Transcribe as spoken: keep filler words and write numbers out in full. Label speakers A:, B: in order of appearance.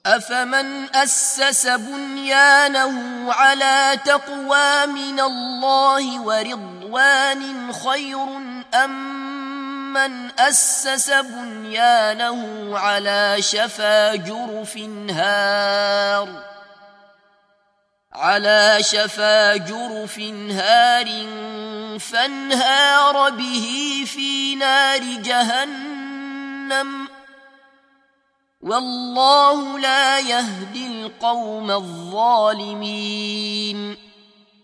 A: أفمن أسس بنيانه على تقوى من الله ورضوان خير أم من أسس بنيانه على شفا جرف هار على شفا جرف هار فانهار به في نار جهنم والله لا يهدي القوم الظالمين.